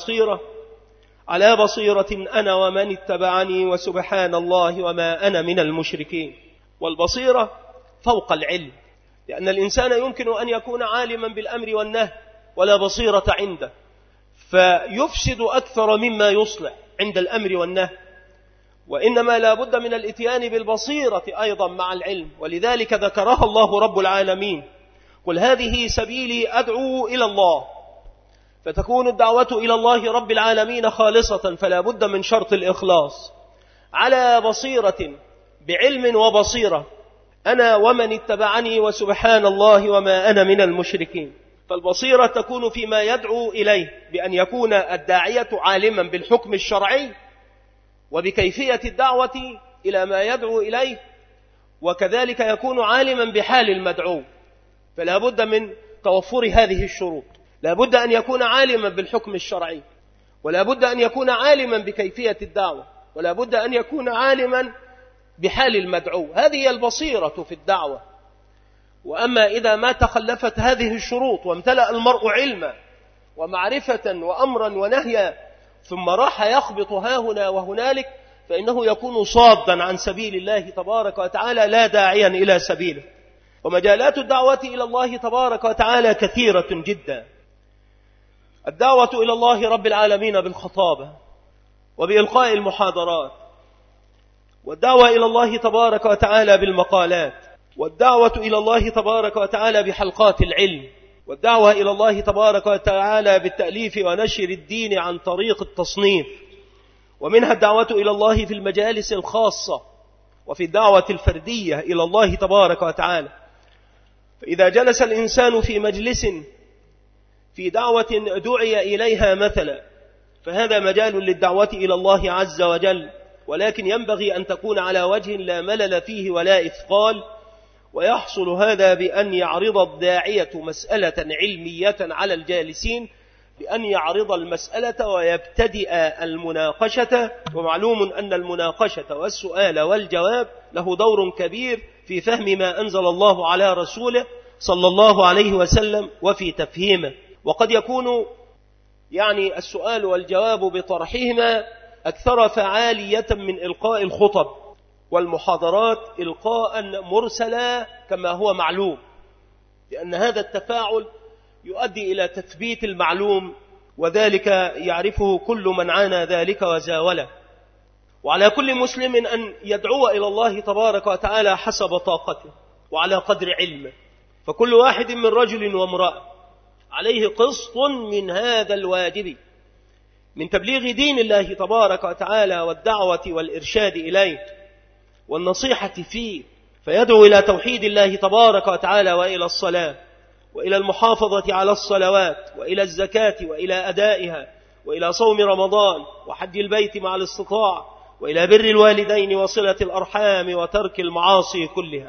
على بصيرة أنا ومن اتبعني وسبحان الله وما أنا من المشركين. والبصيرة فوق العلم، لأن الإنسان يمكن أن يكون عالما بالأمر والنهي ولا بصيرة عنده، فيفسد أكثر مما يصلح عند الأمر والنهي، وإنما لا بد من الإتيان بالبصيرة أيضا مع العلم، ولذلك ذكرها الله رب العالمين: قل هذه سبيلي أدعو إلى الله. فتكون الدعوة إلى الله رب العالمين خالصة، فلا بد من شرط الإخلاص على بصيرة، بعلم وبصيرة، أنا ومن اتبعني وسبحان الله وما أنا من المشركين. فالبصيرة تكون فيما يدعو إليه، بأن يكون الداعية عالما بالحكم الشرعي وبكيفية الدعوة إلى ما يدعو إليه، وكذلك يكون عالما بحال المدعو. فلا بد من توفر هذه الشروط، لا بد أن يكون عالما بالحكم الشرعي، ولا بد أن يكون عالما بكيفية الدعوة، ولا بد أن يكون عالما بحال المدعو. هذه البصيرة في الدعوة. وأما إذا ما تخلفت هذه الشروط وامتلأ المرء علما ومعرفة وأمرا ونهيا ثم راح يخبط هاهنا وهنالك، فإنه يكون صادا عن سبيل الله تبارك وتعالى، لا داعيا إلى سبيله. ومجالات الدعوة إلى الله تبارك وتعالى كثيرة جدا. الدعوة إلى الله رب العالمين بالخطابة وبإلقاء المحاضرات، والدعوة إلى الله تبارك وتعالى بالمقالات، والدعوة إلى الله تبارك وتعالى بحلقات العلم، والدعوة إلى الله تبارك وتعالى بالتأليف ونشر الدين عن طريق التصنيف. ومنها الدعوة إلى الله في المجالس الخاصة وفي الدعوة الفردية إلى الله تبارك وتعالى. فإذا جلس الإنسان في مجلس في دعوة دعي إليها مثلا، فهذا مجال للدعوة إلى الله عز وجل، ولكن ينبغي أن تكون على وجه لا ملل فيه ولا إثقال. ويحصل هذا بأن يعرض الداعية مسألة علمية على الجالسين، بأن يعرض المسألة ويبتدئ المناقشة. ومعلوم أن المناقشة والسؤال والجواب له دور كبير في فهم ما أنزل الله على رسوله صلى الله عليه وسلم وفي تفهيمه. وقد يكون السؤال والجواب بطرحهما أكثر فعالية من إلقاء الخطب والمحاضرات إلقاء مرسلا كما هو معلوم، لأن هذا التفاعل يؤدي إلى تثبيت المعلوم، وذلك يعرفه كل من عانى ذلك وزاوله. وعلى كل مسلم أن يدعو إلى الله تبارك وتعالى حسب طاقته وعلى قدر علمه، فكل واحد من رجل وامرأة عليه قسط من هذا الواجب من تبليغ دين الله تبارك وتعالى والدعوة والإرشاد إليه والنصيحة فيه، فيدعو إلى توحيد الله تبارك وتعالى وإلى الصلاة وإلى المحافظة على الصلوات وإلى الزكاة وإلى أدائها وإلى صوم رمضان وحج البيت مع الاستطاعة وإلى بر الوالدين وصلة الأرحام وترك المعاصي كلها.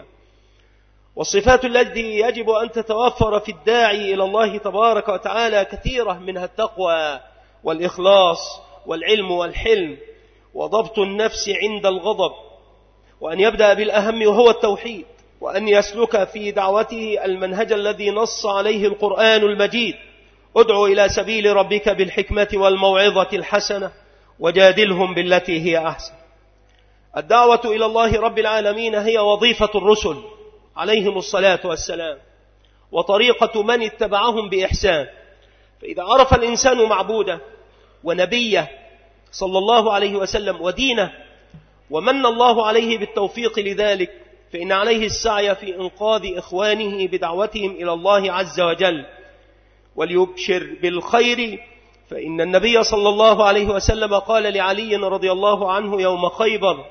والصفات التي يجب أن تتوفر في الداعي إلى الله تبارك وتعالى كثيرة، منها التقوى والإخلاص والعلم والحلم وضبط النفس عند الغضب، وأن يبدأ بالأهم وهو التوحيد، وأن يسلك في دعوته المنهج الذي نص عليه القرآن المجيد: ادعو إلى سبيل ربك بالحكمة والموعظة الحسنة وجادلهم بالتي هي أحسن. الدعوة إلى الله رب العالمين هي وظيفة الرسل عليهم الصلاة والسلام، وطريقة من اتبعهم بإحسان. فإذا عرف الإنسان معبوده ونبيه صلى الله عليه وسلم ودينه، ومن الله عليه بالتوفيق لذلك، فإن عليه السعي في إنقاذ إخوانه بدعوتهم إلى الله عز وجل، وليبشر بالخير. فإن النبي صلى الله عليه وسلم قال لعلي رضي الله عنه يوم خيبر: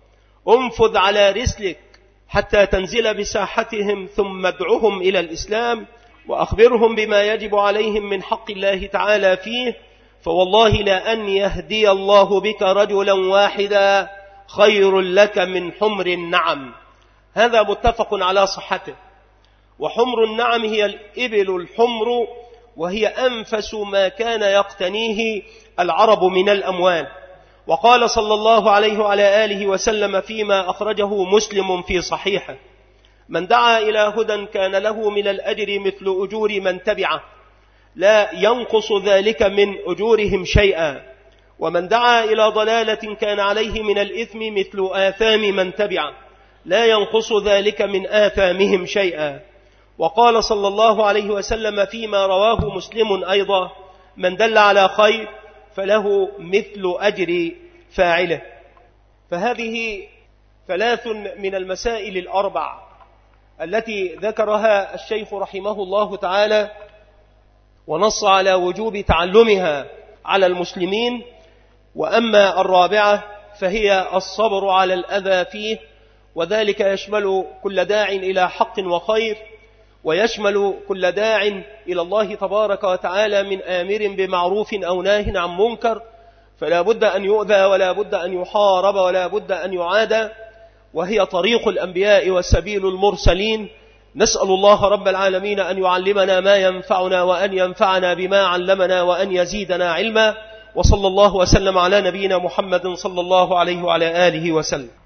انفذ على رسلك حتى تنزل بساحتهم ثم ادعهم إلى الإسلام وأخبرهم بما يجب عليهم من حق الله تعالى فيه، فوالله لأن يهدي الله بك رجلا واحدا خير لك من حمر النعم. هذا متفق على صحته. وحمر النعم هي الإبل الحمر، وهي أنفس ما كان يقتنيه العرب من الأموال. وقال صلى الله عليه وعلى آله وسلم فيما أخرجه مسلم في صحيحه: من دعا إلى هدى كان له من الأجر مثل أجور من تبعه لا ينقص ذلك من أجورهم شيئا، ومن دعا إلى ضلالة كان عليه من الإثم مثل آثام من تبعه لا ينقص ذلك من آثامهم شيئا. وقال صلى الله عليه وسلم فيما رواه مسلم أيضا: من دل على خير فله مثل أجر فاعله. فهذه ثلاث من المسائل الأربع التي ذكرها الشيخ رحمه الله تعالى، ونص على وجوب تعلمها على المسلمين. وأما الرابعة فهي الصبر على الأذى فيه، وذلك يشمل كل داع إلى حق وخير، ويشمل كل داع إلى الله تبارك وتعالى من آمر بمعروف أو ناه عن منكر، فلا بد أن يؤذى ولا بد أن يحارب ولا بد أن يعادى، وهي طريق الأنبياء وسبيل المرسلين. نسأل الله رب العالمين أن يعلمنا ما ينفعنا، وأن ينفعنا بما علمنا، وأن يزيدنا علما. وصلى الله وسلم على نبينا محمد صلى الله عليه وعلى آله وسلم.